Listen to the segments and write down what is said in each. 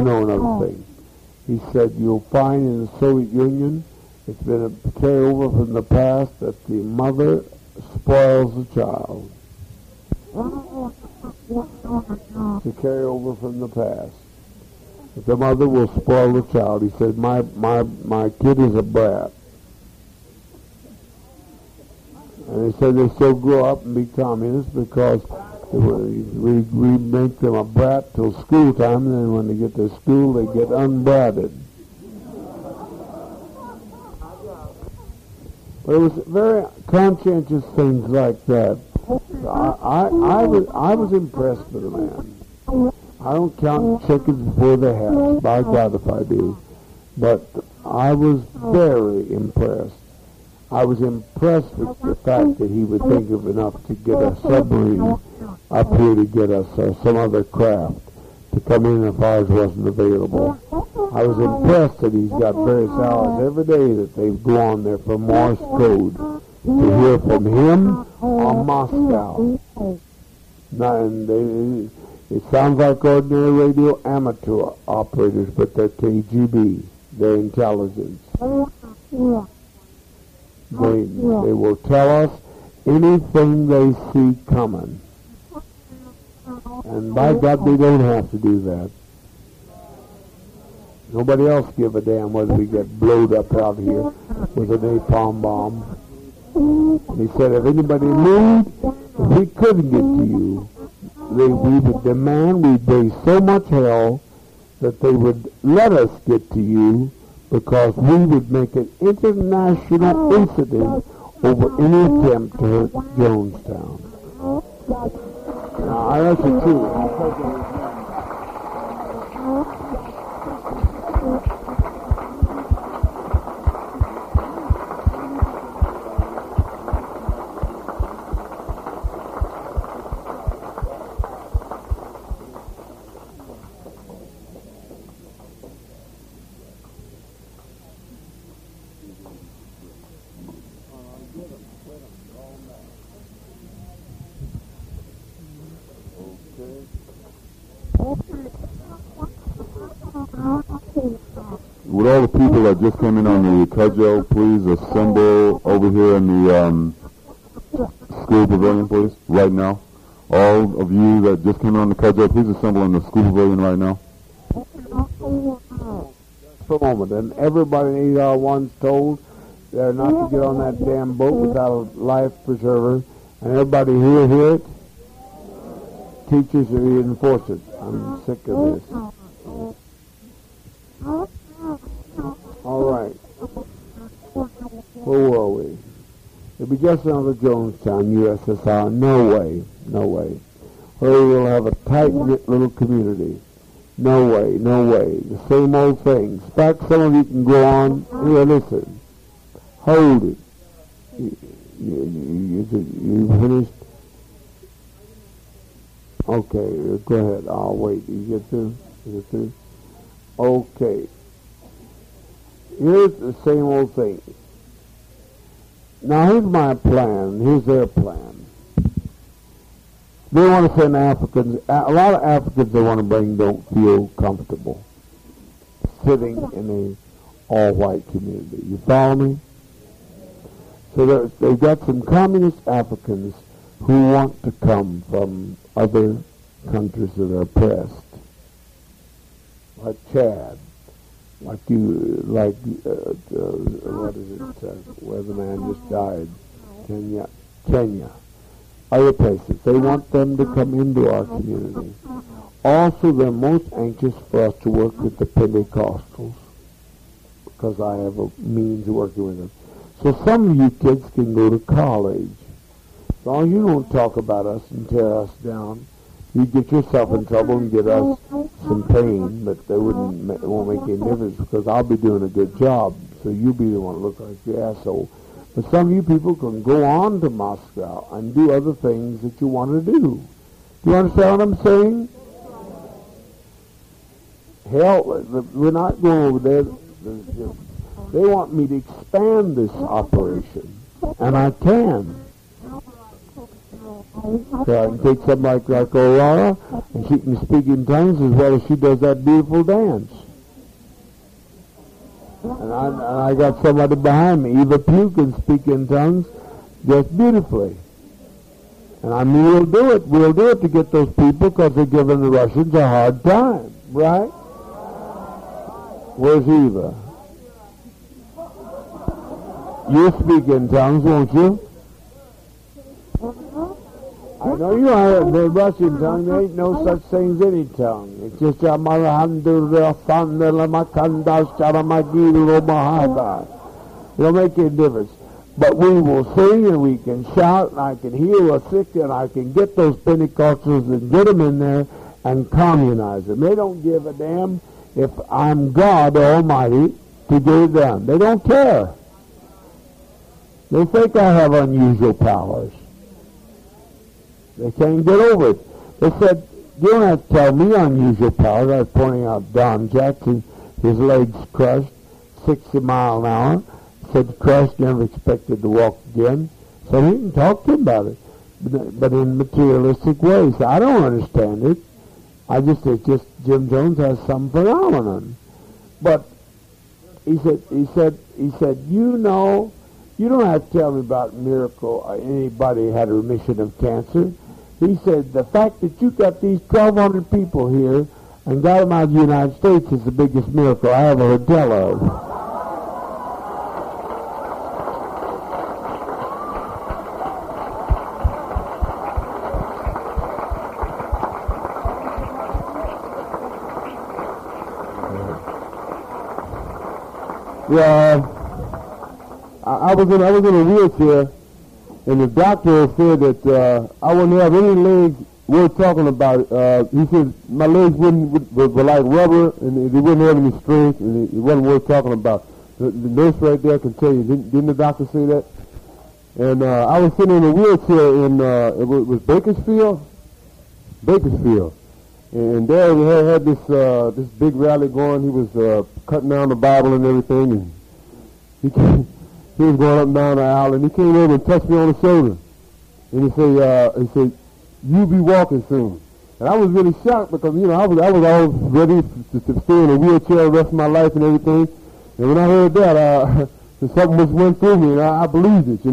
know another thing. He said, you'll find in the Soviet Union, it's been a carryover from the past that the mother spoils the child. It's a carryover from the past. That the mother will spoil the child. He said, my kid is a brat. And he said they still grow up and be communists because we make them a brat till school time, and then when they get to school, they get unbratted. But it was very conscientious things like that. I was impressed with the man. I don't count chickens before they hatch. By God, if I do. But I was very impressed. I was impressed with the fact that he would think of enough to get a submarine up here to get us some other craft to come in if ours wasn't available. I was impressed that he's got various hours every day that they go on there for Morse code to hear from him on Moscow. Now, and it sounds like ordinary radio amateur operators, but they're KGB. They're intelligence. They will tell us anything they see coming. And by God, they don't have to do that. Nobody else give a damn whether we get blowed up out here with a napalm bomb. And he said, if anybody moved, if we couldn't get to you, we would demand we'd raise so much hell that they would let us get to you, because we would make an international incident over any attempt to hurt Jonestown. Now, that's the truth. Would all the people that just came in on the cudgel please assemble over here in the school pavilion, please, right now? All of you that just came in on the cudgel, please assemble in the school pavilion right now. For a moment, and everybody in 8R1's told they're not to get on that damn boat without a life preserver, and everybody here hear it. Teachers are reinforce it. I'm sick of this. All right. Where were we? It'll be just another Jonestown, USSR. No way. No way. Or we'll have a tight-knit little community. No way. No way. The same old thing. In fact, some of you can go on. Here, listen. Hold it. You finished? Okay, go ahead. I'll wait. You get through? You get through? Okay. Here's the same old thing. Now, here's my plan. Here's their plan. They want to send Africans. A lot of Africans they want to bring don't feel comfortable sitting in a all-white community. You follow me? So they've got some communist Africans who want to come from other countries that are oppressed, like Chad, what is it, where the man just died, Kenya, other places. They want them to come into our community. Also, they're most anxious for us to work with the Pentecostals, because I have a means of working with them. So some of you kids can go to college. As long as you don't talk about us and tear us down, you get yourself in trouble and get us some pain, but it won't make any difference, because I'll be doing a good job, so you'll be the one to look like the asshole. But some of you people can go on to Moscow and do other things that you want to do. Do you understand what I'm saying? Hell, we're not going over there. They want me to expand this operation, and I can. So I can take somebody like Aurora, and she can speak in tongues as well as she does that beautiful dance. And I got somebody behind me. Eva Pugh can speak in tongues just beautifully. And I mean, we'll do it. We'll do it to get those people because they're giving the Russians a hard time, right? Where's Eva? You speak in tongues, won't you? I know you are. The Russian tongue, there ain't no such thing as any tongue. It's just It don't make any difference. But we will sing and we can shout and I can heal a sick and I can get those Pentecostals and get them in there and communize them. They don't give a damn if I'm God Almighty to get it done. They don't care. They think I have unusual powers. They can't get over it. They said, you don't have to tell me unusual powers. I was pointing out Don Jackson, his legs crushed, 60 miles an hour. Said crushed, never expected to walk again. So he can talk to him about it, but in materialistic ways. I don't understand it. It's just Jim Jones has some phenomenon. But he said, you know, you don't have to tell me about miracle. Anybody had a remission of cancer. He said, the fact that you got these 1,200 people here and got them out of the United States is the biggest miracle I ever heard tell of. Yeah, I was in a wheelchair, and the doctor said that I wouldn't have any legs worth talking about. He said my legs were like rubber, and they wouldn't have any strength, and it wasn't worth talking about. The nurse right there can tell you. Didn't the doctor say that? And I was sitting in a wheelchair in it was Bakersfield, and there we had this big rally going. He was cutting down the Bible and everything, and he was going up and down the aisle, and he came over and touched me on the shoulder, and he said, "You'll be walking soon." And I was really shocked because I was all ready to stay in a wheelchair the rest of my life and everything. And when I heard that, something just went through me, and I believed it,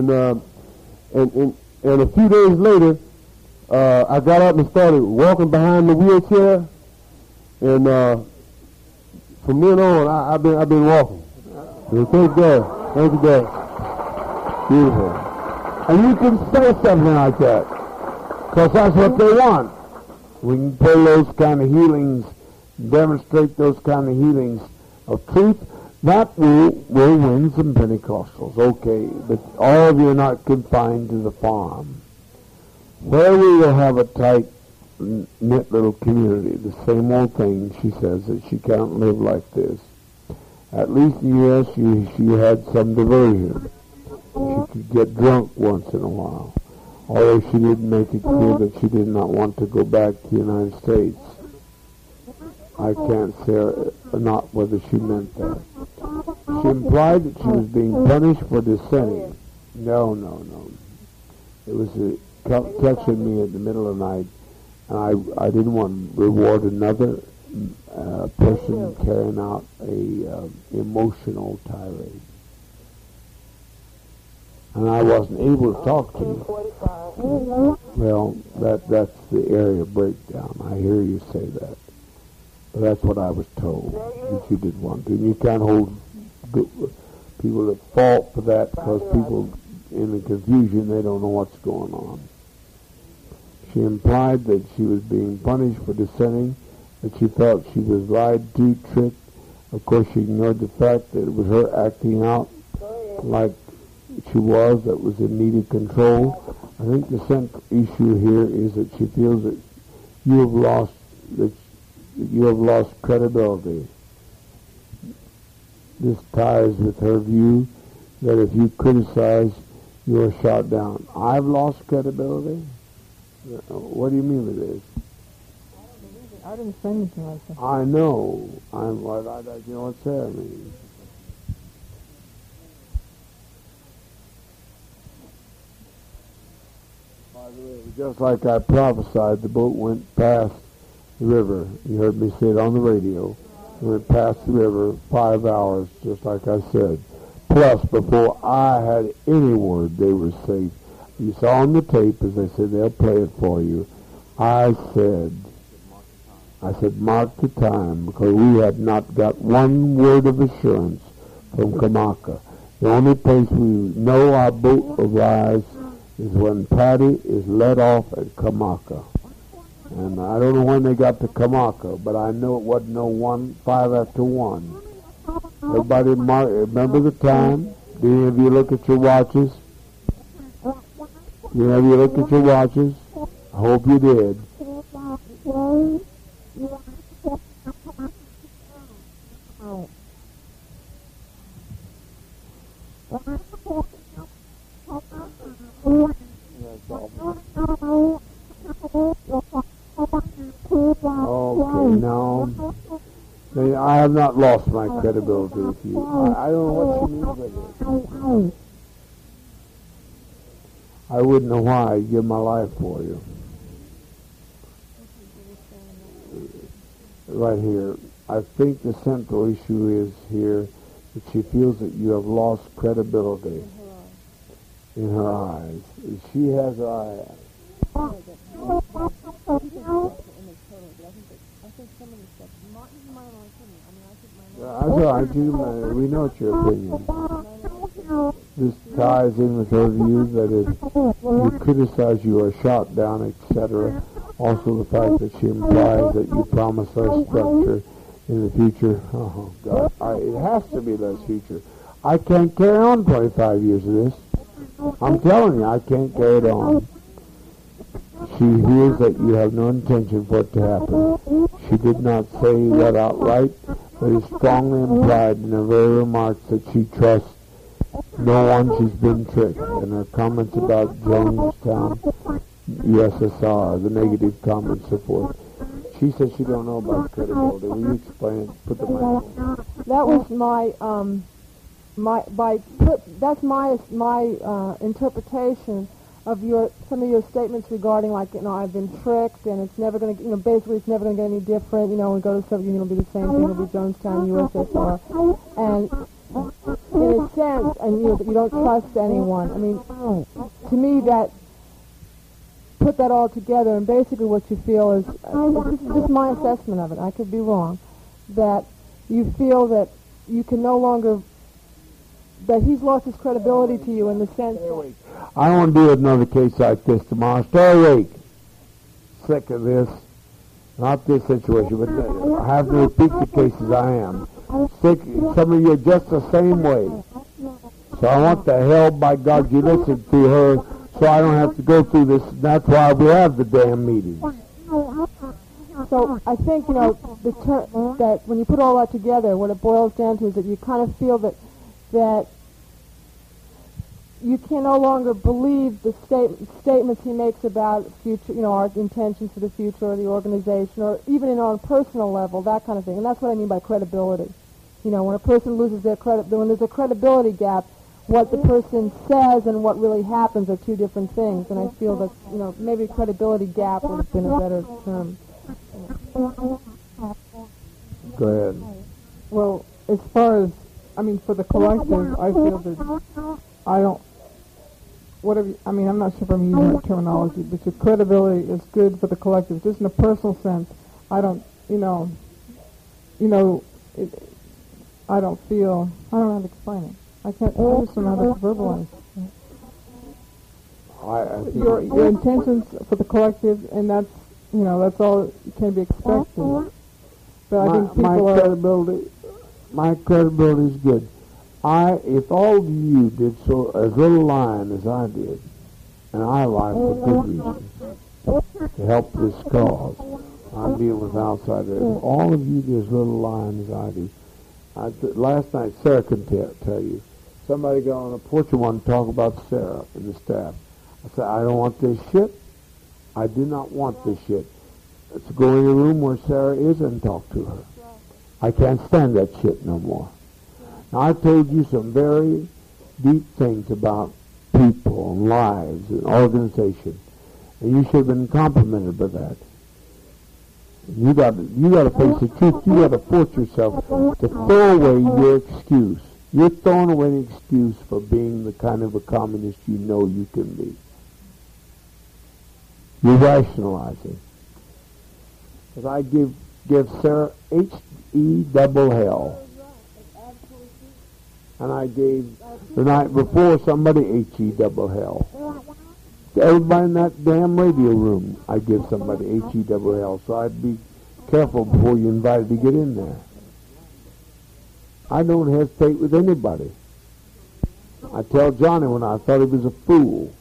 And a few days later, I got up and started walking behind the wheelchair, and from then on, I've been walking. So thank God. Thank you, God. Beautiful. And you can say something like that, because that's what they want. We can pull those kind of healings, demonstrate those kind of healings of truth. That will win some Pentecostals, okay, but all of you are not confined to the farm. Where we will have a tight knit little community, the same old thing, she says, that she can't live like this. At least in the U.S. she had some diversion. She could get drunk once in a while, although she didn't make it clear that she did not want to go back to the United States. I can't say not whether she meant that. She implied that she was being punished for dissenting. No. It was catching me in the middle of the night, and I didn't want to reward another person carrying out a emotional tirade. And I wasn't able to talk to you. Well, that's the area breakdown. I hear you say that. But that's what I was told, that you did want to. And you can't hold people at fault for that, because people in the confusion, they don't know what's going on. She implied that she was being punished for dissenting, that she felt she was lied to, tricked. Of course, she ignored the fact that it was her acting out like she was, that was in need of control. I think the central issue here is that she feels that you have lost credibility. This ties with her view that if you criticize, you are shot down. I've lost credibility? What do you mean with this? I didn't say anything like that. I know. You know what's that mean? Just like I prophesied, the boat went past the river. You heard me say it on the radio. It went past the river 5 hours, just like I said. Plus, before I had any word, they were safe. You saw on the tape, as I said, they'll play it for you. I said, mark the time, because we had not got one word of assurance from Kamaka. The only place we know our boat arrives is when Patty is let off at Kamaka. And I don't know when they got to Kamaka, but I know it wasn't no 5 after 1. Everybody remember the time? Do any of you look at your watches? Do any of you look at your watches? I hope you did. Okay, now, I have not lost my credibility with you. I don't know what you mean by this. I wouldn't know why I'd give my life for you. Right here. I think the central issue is here that she feels that you have lost credibility in her eyes. She has her eye. That's all right. We know it's your opinion. This ties in with her view that if you criticize, you are shot down, etc. Also the fact that she implies that you promise us structure in the future. Oh, God. It has to be less future. I can't carry on 25 years of this. I'm telling you, I can't carry it on. She hears that you have no intention for it to happen. She did not say that outright, but is strongly implied in her very remarks that she trusts no one. She's been tricked. And her comments about Jonestown, USSR, the negative comments, so forth. She says she don't know about credibility. Will you explain it? Put the mic on. That was that's my interpretation of some of your statements regarding, like, I've been tricked and it's never going to, basically it's never going to get any different. We go to the Soviet Union, it'll be the same thing. It'll be Jonestown, USSR, and in a sense, and that you don't trust anyone. I mean, to me, that put that all together, and basically what you feel is, this is just my assessment of it. I could be wrong. That you feel that you can no longer, that he's lost his credibility to you in the sense that, I don't want to do another case like this tomorrow. Stay awake. Sick of this. Not this situation, but I have to repeat the cases I am. Sick. Some of you are just the same way. So I want the help, by God, you listen to her so I don't have to go through this. That's why we have the damn meetings. So I think, that when you put all that together, what it boils down to is that you kind of feel that you can no longer believe the statements he makes about future, our intentions for the future or the organization, or even on a personal level, that kind of thing. And that's what I mean by credibility. When a person loses their when there's a credibility gap, what the person says and what really happens are two different things. And I feel that, maybe credibility gap would have been a better term. Go ahead. Well, as far as, for the collective, I feel that I don't, I'm not sure if I'm using that terminology, but your credibility is good for the collective. Just in a personal sense, I don't feel, I don't know how to explain it. I just don't know how to verbalize it. Your intentions for the collective, and that's all can be expected. But I think people my credibility is good. If all of you did so as little lying as I did, and I lied for good reasons to help this cause, I'm dealing with outsiders. If all of you did as little lying as I do, last night Sarah can tell you, somebody got on the porch and wanted to talk about Sarah and the staff. I said, I don't want this shit. I do not want this shit. Let's go in the room where Sarah is and talk to her. I can't stand that shit no more. Now, I told you some very deep things about people and lives and organization. And you should have been complimented by that. You got to face the truth. You got to force yourself to throw away your excuse. You're throwing away an excuse for being the kind of a communist you know you can be. You're rationalizing. Because I give Sarah H-E double hell. And I gave the night before somebody H-E double hell. To everybody in that damn radio room, I give somebody H-E double hell. So I'd be careful before you invited to get in there. I don't hesitate with anybody. I tell Johnny when I thought he was a fool.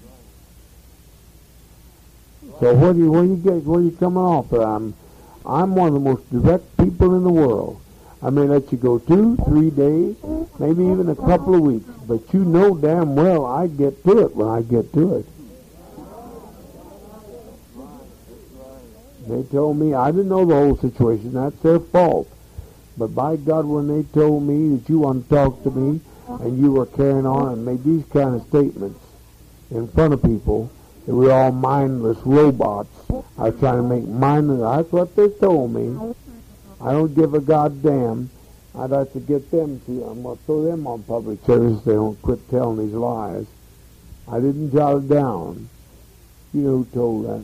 So where you coming off at? I'm one of the most direct people in the world. I may let you go 2, 3 days, maybe even a couple of weeks, but you know damn well I get to it when I get to it. They told me, I didn't know the whole situation, that's their fault. But by God, when they told me that you want to talk to me, and you were carrying on and made these kind of statements in front of people, that we're all mindless robots, I was trying to make mindless, that's what they told me. I don't give a goddamn. I'd like to get them to, I'm going to throw them on public service if they don't quit telling these lies. I didn't jot it down. You know who told that?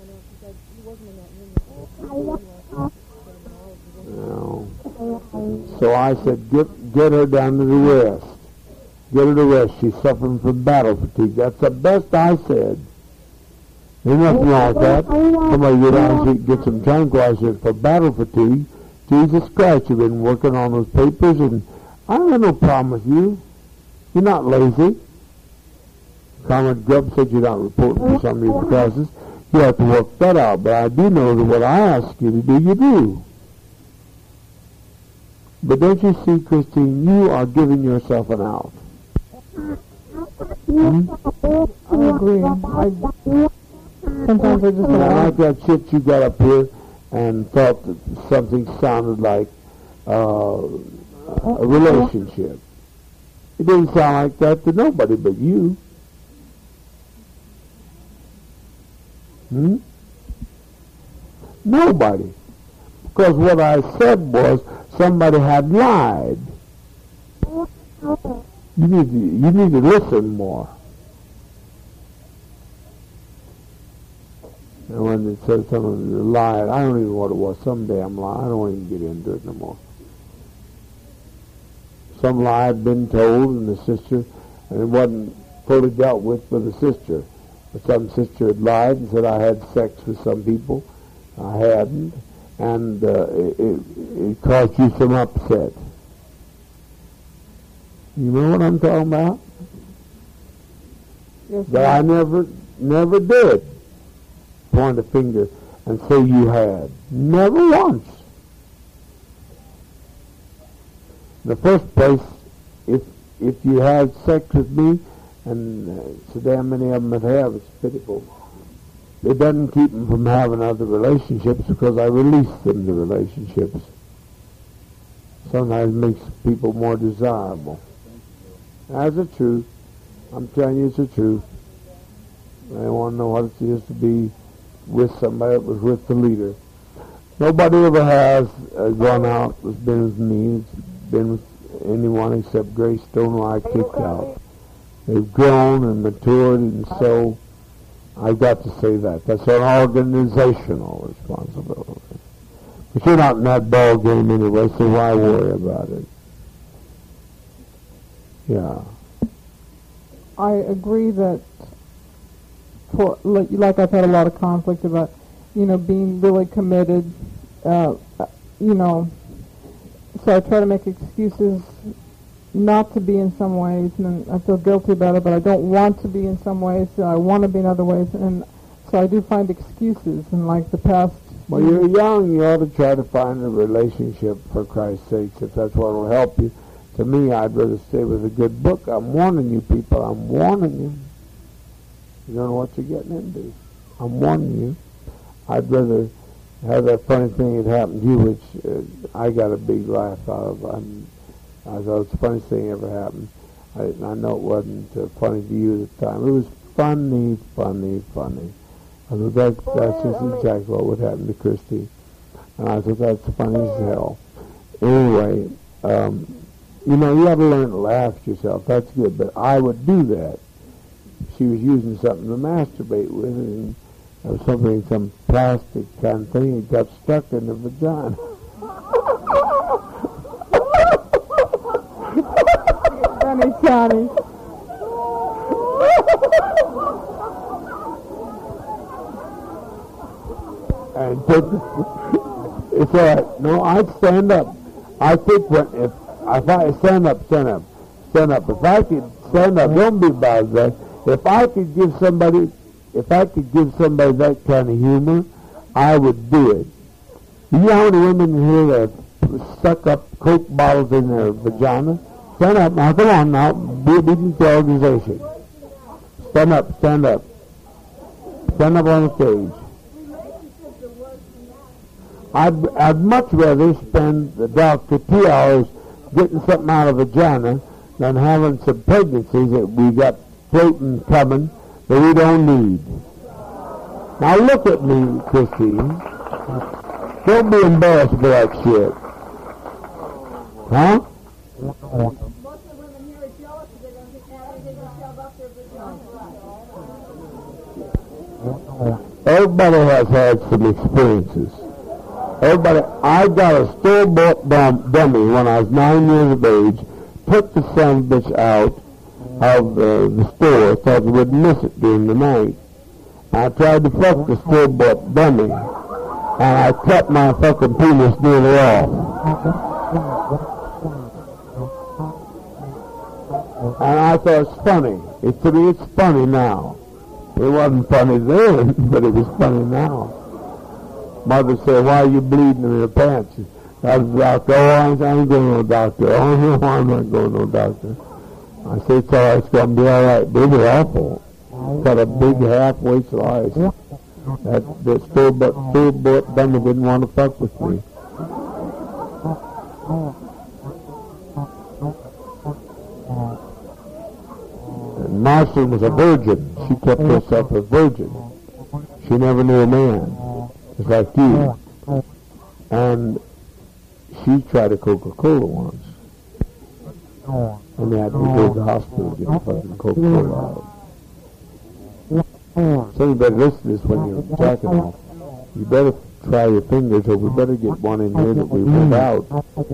No. So I said, get her down to the rest. Get her to rest. She's suffering from battle fatigue. That's the best I said. There's nothing wrong with that. Somebody go down and get some tranquilizers for battle fatigue. Jesus Christ, you've been working on those papers, and I don't have no problem with you. You're not lazy. Comrade Grubb said you're not reporting for some of these classes. You have to work that out, but I do know that what I ask you to do, you do. But don't you see, Christine, you are giving yourself an out. I agree. Sometimes I just I like that shit you got up here and thought that something sounded like a relationship. It didn't sound like that to nobody but you. Nobody. Because what I said was somebody had lied. You need to listen more. And when it said someone lied, I don't even know what it was, some damn lie, I don't even get into it no more. Some lie had been told and the sister, and it wasn't fully dealt with by the sister. But some sister had lied and said I had sex with some people. I hadn't. And it caused you some upset. You know what I'm talking about? Yes, but I never did point a finger and say you had. Never once. In the first place, if you had sex with me, and so damn many of them that have, it's pitiful. It doesn't keep them from having other relationships because I release them to relationships. Sometimes it makes people more desirable. That's the truth. I'm telling you it's the truth. I want to know what it is to be with somebody that was with the leader. Nobody ever has gone out that's been with me. It's been with anyone except Grace Stone who I kicked out. They've grown and matured, and so I've got to say that. That's an organizational responsibility. But you're not in that ball game anyway, so why worry about it? Yeah. I agree that like I've had a lot of conflict about, being really committed, so I try to make excuses not to be in some ways, and I feel guilty about it, but I don't want to be in some ways, so I want to be in other ways, and so I do find excuses, and like the past... Well, you're young, you ought to try to find a relationship for Christ's sake, if that's what will help you. To me, I'd rather stay with a good book. I'm warning you people, I'm warning you. You don't know what you're getting into. I'm warning you. I'd rather have that funny thing that happened to you, which I got a big laugh out of. I thought it was the funniest thing ever happened. I know it wasn't funny to you at the time. It was funny. I thought that's just exactly what would happen to Christy. And I thought that's funny as hell. Anyway, you know, you have to learn to laugh at yourself. That's good. But I would do that. She was using something to masturbate with, and it was something, some plastic kind of thing. It got stuck in the vagina. Johnny, Johnny. And it's all right. No, I'd stand up. I think if I stand up. If I could stand up, don't be bothered. If I could give somebody that kind of humor, I would do it. You know how many women here that stuck up Coke bottles in their vagina? Stand up now. Come on now. Be obedient to the organization. Stand up. Stand up on the stage. I'd much rather spend the doctor 2 hours getting something out of the vagina than having some pregnancies that we got floating coming that we don't need. Now look at me, Christine. Don't be embarrassed for that shit. Huh? Most of the women here are jealous because they don't get everything to shove up their vagina. Everybody has had some experiences. I got a store-bought dummy when I was 9 years of age, took the son of a bitch out of the store, thought we would miss it during the night. I tried to fuck the store-bought dummy, and I cut my fucking penis nearly off. And I thought it's funny. To me, it's funny now. It wasn't funny then, but it was funny now. Mother said, "Why are you bleeding in your pants?" I was the doctor. "Oh, I ain't going to no doctor." "Oh, no, I'm not going to no doctor." I said, "It's all right. It's going to be all right." But it was awful. Got a big halfway slice. That store-bought dummy didn't want to fuck with me. And Marcia was a virgin. She kept herself a virgin. She never knew a man. Just like you. And she tried a Coca-Cola once. And they had to go to the hospital to get the fucking Coca-Cola out. So you better listen to this when you're jacking off. You better try your fingers, or we better get one in here that we put out.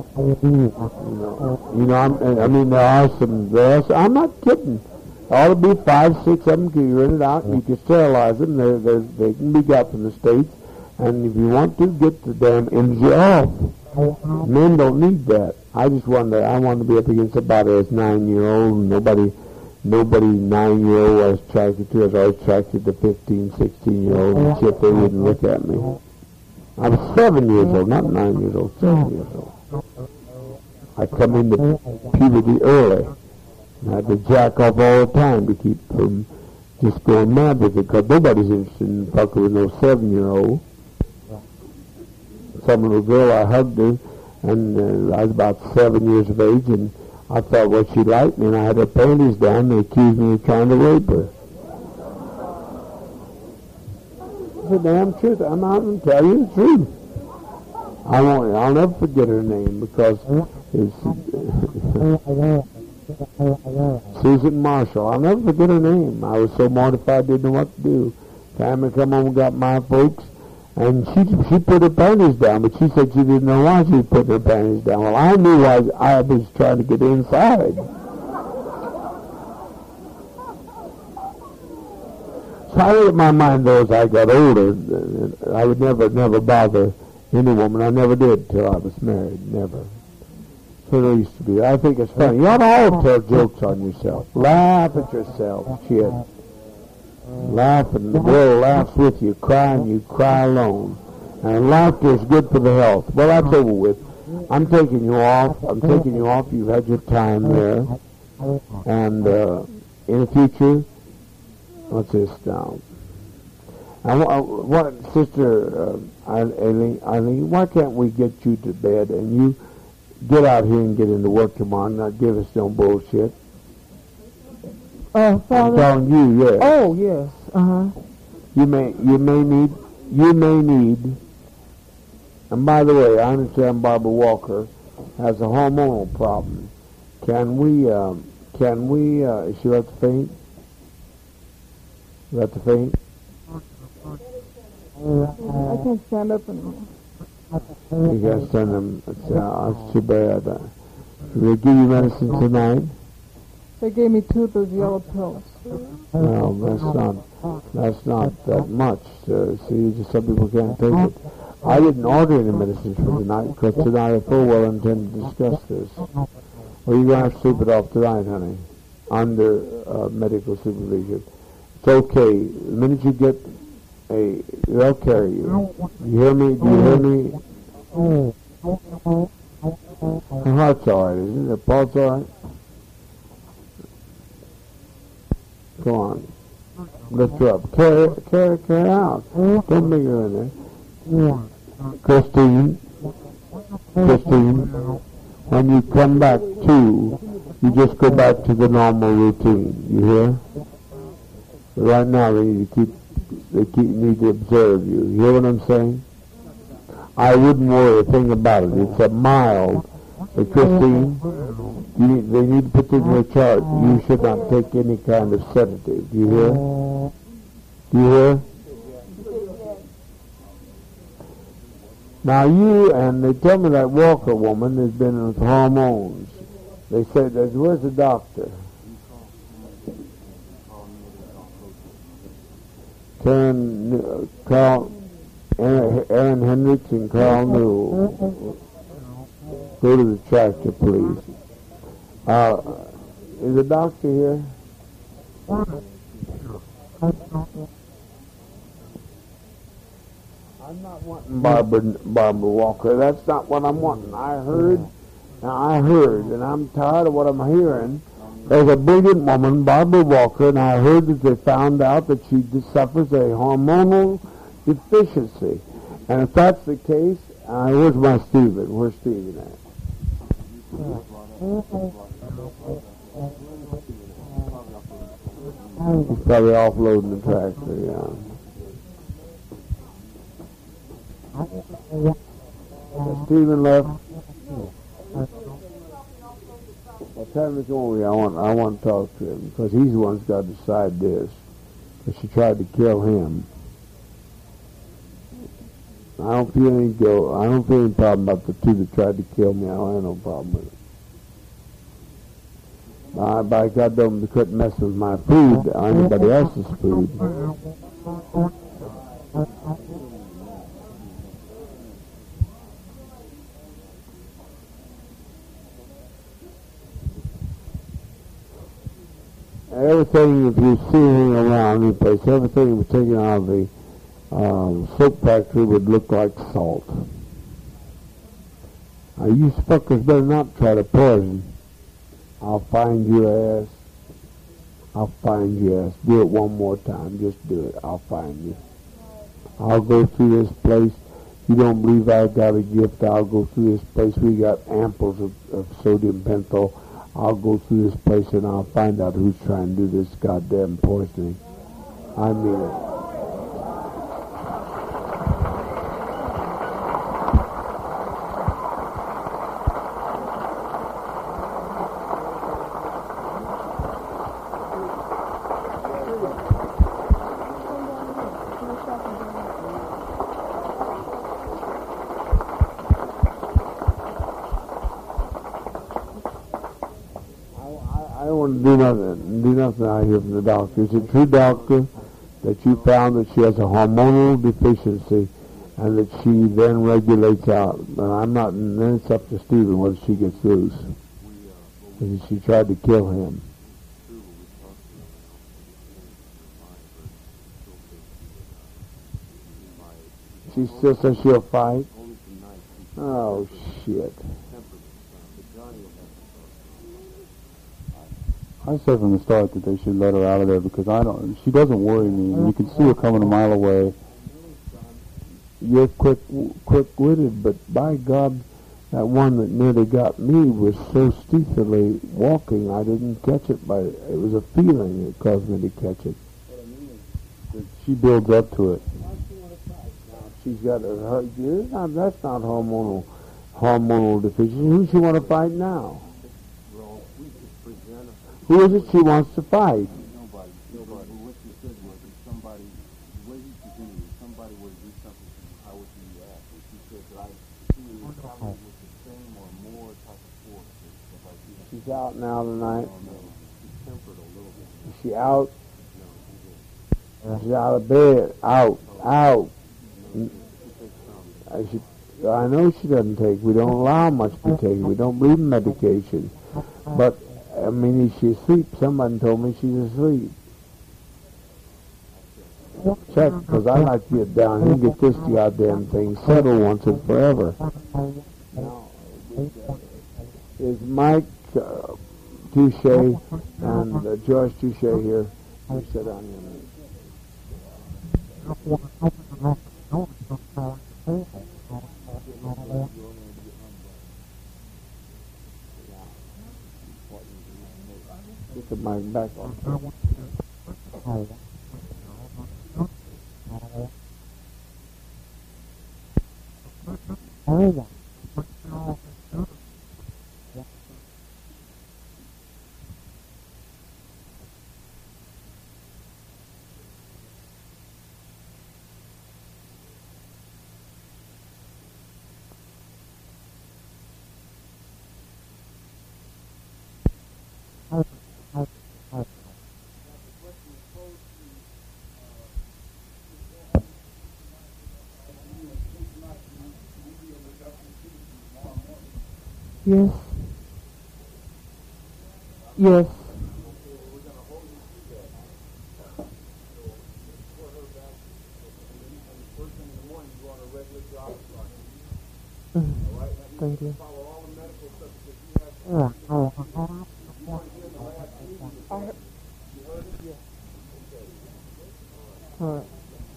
I'm not kidding. Ought to be 5, 6 of them. You rent it out, and you can sterilize them. They can be got from the States. And if you want to, get the damn energy off. Men don't need that. I want to be up against somebody that's 9-year-old, and nobody 9-year-old was attracted to. I was always attracted to 15, 16-year-old and shit. They wouldn't look at me. I was 7 years old, not 9 years old, 7 years old. I come into puberty early. And I had to jack off all the time to keep from just going mad with it, because nobody's interested in fucking with no 7-year-old. Some little girl, I hugged her, and I was about 7 years of age, and I thought, well, she liked me, and I had her panties down. They accused me of trying to rape her. It's the damn truth. I'm out and tell you the truth. I'll never forget her name, because it's Susan Marshall. I'll never forget her name. I was so mortified, didn't know what to do. Time to come home and got my folks. And she put her panties down, but she said she didn't know why she put her panties down. Well, I knew why. I was trying to get inside. So I made up my mind, though, as I got older, I would never bother any woman. I never did till I was married. Never. So there used to be. I think it's funny. You ought to all tell jokes on yourself. Laugh at yourself. Shit. Laugh, and the world laughs with you. Cry, and you cry alone. And laughter is good for the health. Well, that's over with. I'm taking you off. You've had your time there. And in the future, what's this now? And what, Sister Eileen, why can't we get you to bed and you get out here and get into work tomorrow and not give us no bullshit? Father? I'm telling you, yes. Oh, yes. You may need. And by the way, I understand Barbara Walker has a hormonal problem. Can we, is she about to faint? About to faint? I can't stand up anymore. You can't stand them. It's too bad. Did they give you medicine tonight? They gave me 2 of those yellow pills. Well, that's not that much. See, just some people can't take it. I didn't order any medicines for tonight because tonight I full well intend to discuss this. Well, you're going to have to sleep it off tonight, honey, under medical supervision. It's okay. The minute you get they'll carry you. You hear me? Do you hear me? Her heart's all right, isn't it? Her pulse all right? Go on. Lift her up. Carry out. Don't bring her in there. Christine, when you come back to, you just go back to the normal routine. You hear? But right now they need to observe you. You hear what I'm saying? I wouldn't worry a thing about it. It's a mild. But Christine, they need to put this in your chart. You should not take any kind of sedative. Do you hear? Do you hear? Now and they tell me that Walker woman has been with hormones. They said, where's the doctor? Aaron Hendricks and Carl Newell. Go to the tractor, please. Is the doctor here? I'm not wanting Barbara Walker. That's not what I'm wanting. I heard, and I'm tired of what I'm hearing. There's a brilliant woman, Barbara Walker, and I heard that they found out that she suffers a hormonal deficiency. And if that's the case, where's my Stephen? Where's Stephen at? He's probably offloading the tractor, yeah. Stephen left. Well, tell me over. I want to talk to him because he's the one who's got to decide this. Because she tried to kill him. I don't feel any guilt. I don't feel any problem about the 2 that tried to kill me. I don't have no problem with it. By God, don't quit messing with my food or anybody else's food. Everything, if you see anything around any place, everything was taken out of the soap factory would look like salt. Now, you fuckers better not try to poison. I'll find your ass. I'll find your ass. Do it one more time. Just do it. I'll find you. I'll go through this place. You don't believe I got a gift. I'll go through this place. We got ampoules of sodium pentyl. I'll go through this place and I'll find out who's trying to do this goddamn poisoning. I mean it. Do nothing out here from the doctor. Is it true, doctor, that you found that she has a hormonal deficiency and that she then regulates out? And I'm not, and then it's up to Stephen whether she gets loose. Because she tried to kill him. She still says she'll fight? Oh, shit. I said from the start that they should let her out of there because she doesn't worry me. And you can see her coming a mile away. You're quick-witted, but by God, that one that nearly got me was so stealthily walking, I didn't catch it. It was a feeling that caused me to catch it. She builds up to it. She's got that's not hormonal deficiency. Who she want to fight now? Who is it she wants to fight? Nobody. What she said was if somebody, the way he presented it, somebody would do something to you, how would you react? And she said that she would retaliate with the same or more type of force. She's out now tonight. She's tempered a little bit. Is she out? She's out of bed. Out. I know she doesn't take. We don't allow much to take. We don't believe in medication. But, I mean, is she asleep? Somebody told me she's asleep. Check, because I like to get down here and get this goddamn thing settled once and forever. Now, is Mike Touche and George Touche here? You sit down here a minute. Get the mic back on. Yes. Yes. Thank you. All right.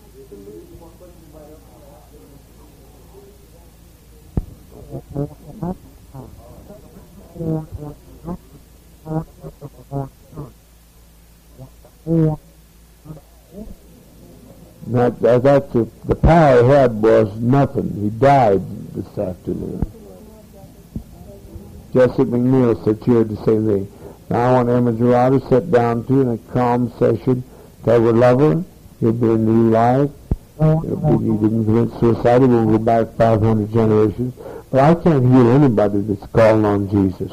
That's the power he had was nothing. He died this afternoon. Jesse McNeil said cheered the same thing. Now I want Emma Gerard to sit down too in a calm session. Tell her love her. He'll be a new life. He didn't commit suicide. He won't go back 500 generations. But I can't heal anybody that's calling on Jesus.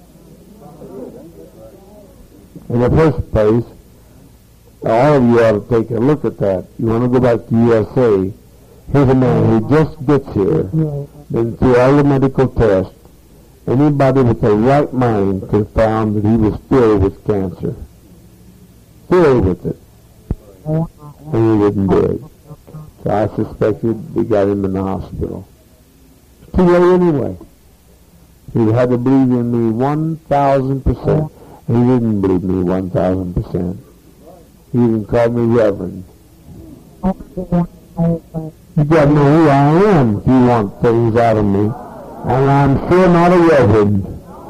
In the first place, all of you ought to take a look at that. You want to go back to USA. Here's a man who just gets here, been through all the medical tests. Anybody with the right mind could have found that he was filled with cancer. Filled with it. And he didn't do it. So I suspected we got him in the hospital. Too late anyway. He had to believe in me 1,000%. And he didn't believe me 1,000%. He even called me Reverend. You got to know who I am if you want things out of me. And I'm sure not a Reverend.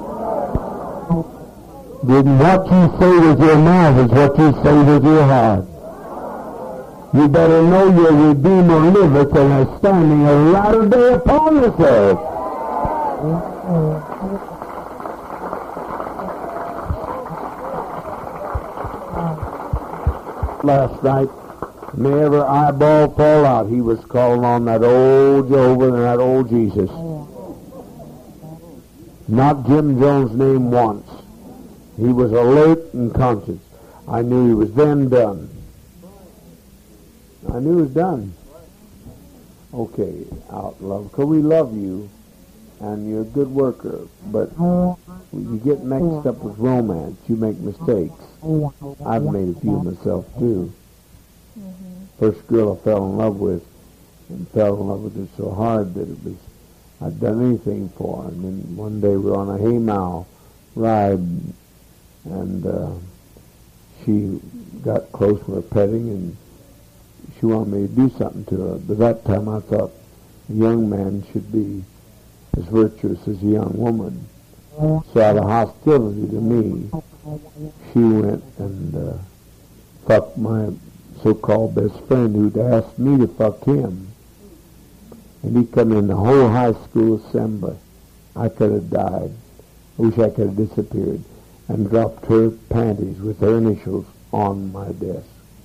Then what you say with your mouth is what you say with your heart. You better know your Redeemer liveth and is standing a latter day upon this earth. Last night, may every eyeball fall out. He was calling on that old Jehovah and that old Jesus. Not Jim Jones' name once. He was alert and conscious. I knew he was then done. I knew it was done. Okay, out, love. Because we love you, and you're a good worker. But you get mixed up with romance. You make mistakes. I've made a few myself, too. First girl I fell in love with, and fell in love with her so hard that I'd done anything for her. And then one day we were on a haymow ride, and she got close, we were petting, and she wanted me to do something to her. But that time I thought a young man should be as virtuous as a young woman. So out of hostility to me, she went and fucked my so-called best friend who'd asked me to fuck him. And he come in the whole high school assembly. I could have died. I wish I could have disappeared and dropped her panties with her initials on my desk.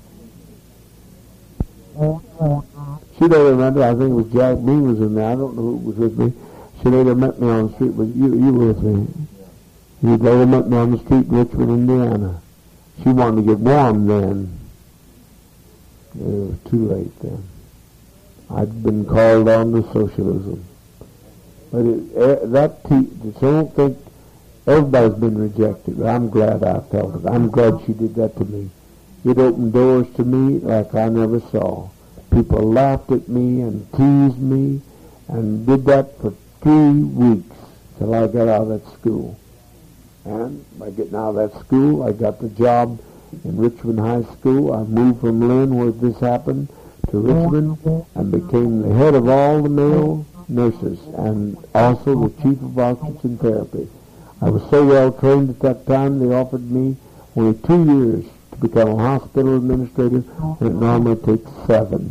She later met me. I think it was Jack Bean was in there. I don't know who was with me. She later met me on the street. But you were with me. She later met me on the street in Richmond, Indiana. She wanted to get warm then. It was too late then. I'd been called on to socialism. But so don't think everybody's been rejected. But I'm glad I felt it. I'm glad she did that to me. It opened doors to me like I never saw. People laughed at me and teased me and did that for 3 weeks till I got out of that school. And by getting out of that school, I got the job in Richmond High School. I moved from Lynn, where this happened, to Richmond and became the head of all the male nurses and also the chief of oxygen therapy. I was so well trained at that time, they offered me only 2 years to become a hospital administrator, and it normally takes 7.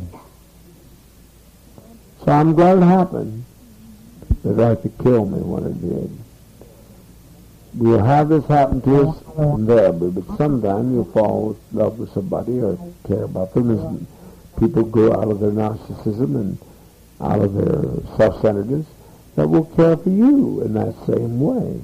So I'm glad it happened. They'd like to kill me when it did. We'll have this happen to us invariably, but sometimes you'll fall in love with somebody or care about them as people grow out of their narcissism and out of their self-centeredness, that will care for you in that same way.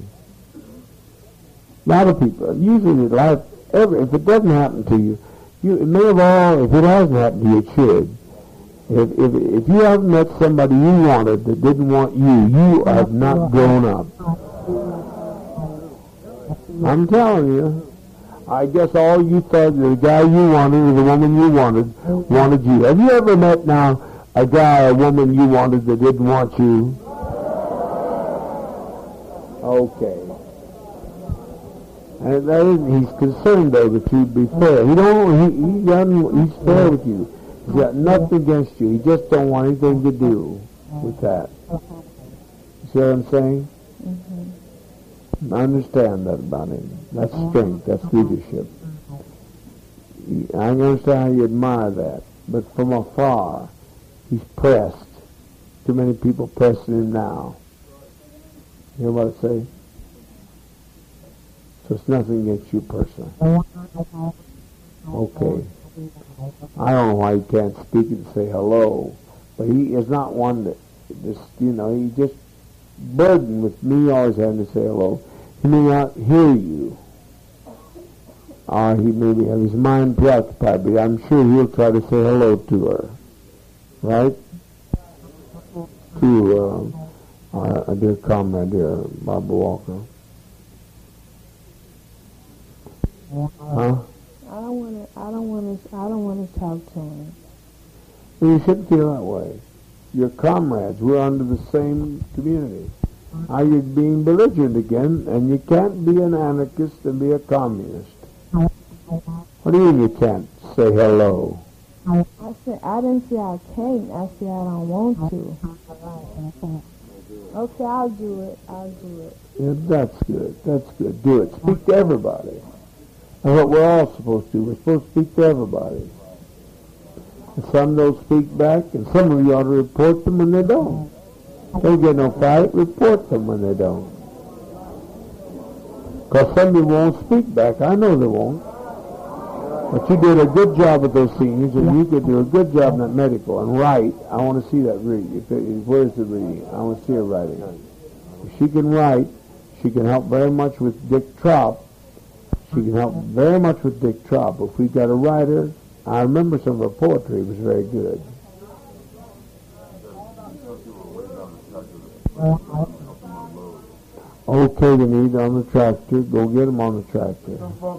A lot of people, usually in life, if it doesn't happen to you, it may have all, if it hasn't happened to you, it should. If you haven't met somebody you wanted that didn't want you, you have not grown up. I'm telling you. I guess all you thought, the guy you wanted or the woman you wanted you. Have you ever met now a guy or woman you wanted that didn't want you? Okay. And that isn't, he's concerned though that you'd be fair. He's fair with you. He's got nothing against you. He just don't want anything to do with that. You see what I'm saying? I understand that about him. That's strength. That's leadership. I understand how you admire that. But from afar, he's pressed. Too many people pressing him now. You hear what I say? So it's nothing against you personally. Okay. I don't know why he can't speak and say hello. But he is not one that just, he just burdened with me always having to say hello. He may not hear you. Or he may have his mind preoccupied, but I'm sure he'll try to say hello to her. Right? To our dear comrade here, Barbara Walker. Huh? I don't want to talk to him. Well, you shouldn't feel that way. You're comrades. We're under the same community. Now you're being belligerent again, and you can't be an anarchist and be a communist. What do you mean you can't say hello? I didn't say I can't. I said I don't want to. Okay, I'll do it. Yeah, that's good. Do it. Speak to everybody. That's what we're all supposed to do. We're supposed to speak to everybody. And some don't speak back, and some of you ought to report them when they don't. Don't get no fight, report them when they don't. Because some of you won't speak back. I know they won't. But you did a good job with those seniors, and you could do a good job in that medical. And write, I want to see that reading. Where's the reading? I want to see her writing. If she can write, she can help very much with Dick Trop. She can help very much with Dick Trop. If we've got a writer, I remember some of her poetry. It was very good. Okay, they need on the tractor. Go get them on the tractor.